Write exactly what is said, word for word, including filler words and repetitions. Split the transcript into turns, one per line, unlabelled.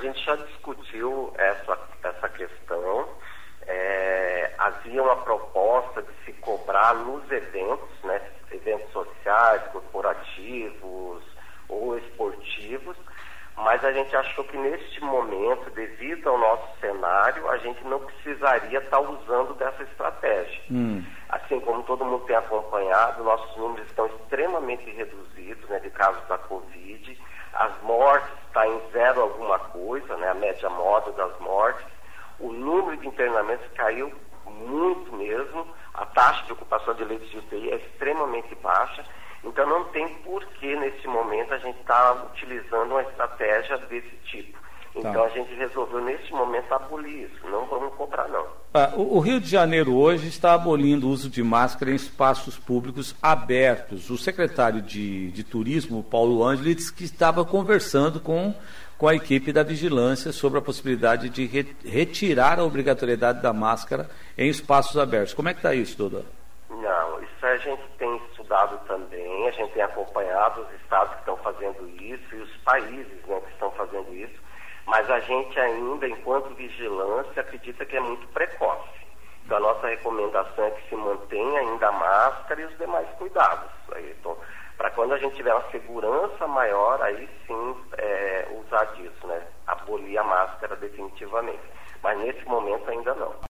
gente já discutiu essa, essa questão. É, havia uma proposta de se cobrar nos eventos, né, eventos sociais, corporativos ou esportivos, mas a gente achou que neste momento, devido ao nosso cenário, a gente não precisaria estar usando dessa estratégia. Hum. Assim como todo mundo tem acompanhado, nossos números estão extremamente reduzidos, né, de casos da Covid, as mortes estão em zero alguma coisa, né, a média móvel das mortes, o número de internamentos caiu muito mesmo, a taxa de ocupação de leitos de U T I é extremamente baixa, então não tem porquê nesse momento a gente estar tá utilizando uma estratégia desse tipo. Então tá. A gente resolveu nesse momento abolir isso, não vamos cobrar não.
Ah, o, o Rio de Janeiro hoje está abolindo o uso de máscara em espaços públicos abertos. O secretário de, de Turismo, Paulo Ângeli, disse que estava conversando com, com a equipe da vigilância sobre a possibilidade de re, retirar a obrigatoriedade da máscara em espaços abertos. Como é que está isso, doutor?
Não, isso a gente tem estudado também, a gente tem acompanhado os estados que estão fazendo isso e os países, né, que estão fazendo isso, mas a gente ainda, enquanto vigilância, acredita que é muito precoce. Então a nossa recomendação é que se mantenha ainda a máscara e os demais cuidados. Então, para quando a gente tiver uma segurança maior, aí sim é, usar disso, né? Abolir a máscara definitivamente. Mas nesse momento ainda não.